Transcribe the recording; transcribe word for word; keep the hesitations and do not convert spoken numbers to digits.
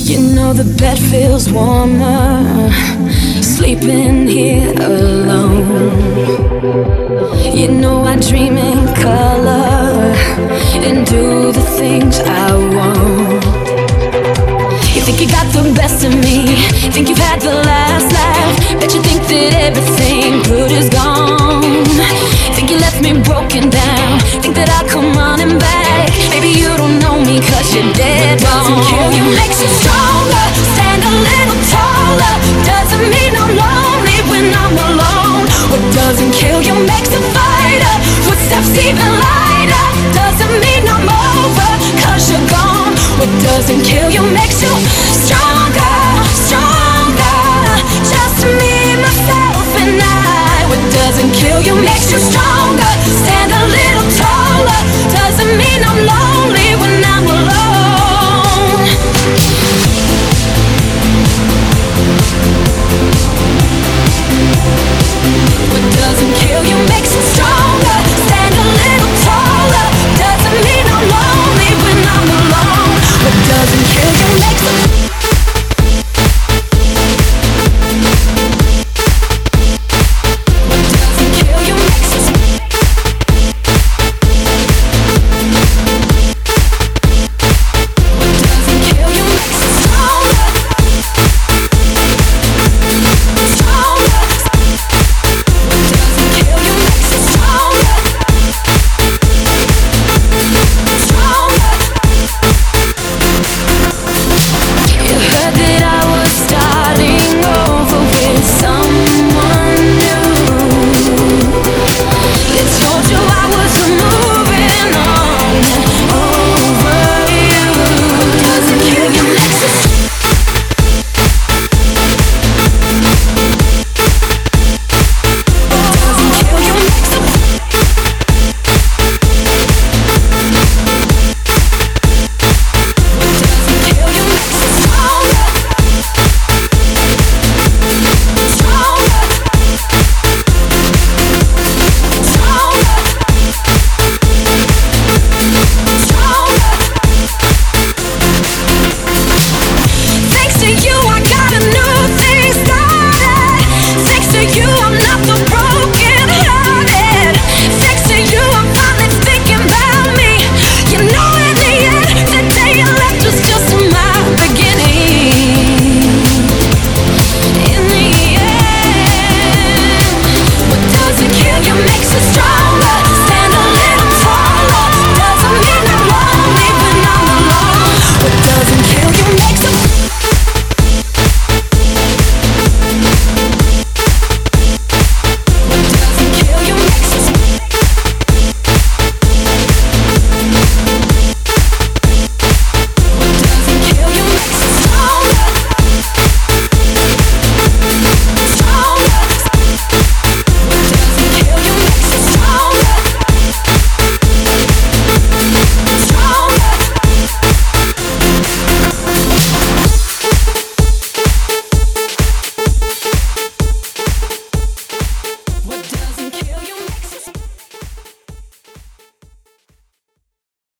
You know the bed feels warmer sleeping here alone. You know I dream in color and do the things I want. You think you got the best of me, think you've had the last laugh, bet you think that everything good is gone. Think you left me broken down, think that I'll come running back. Maybe you don't know me cause you're dead wrong. What doesn't kill you makes you stronger, stand a little taller. Doesn't mean I'm lonely when I'm alone. What doesn't kill you makes a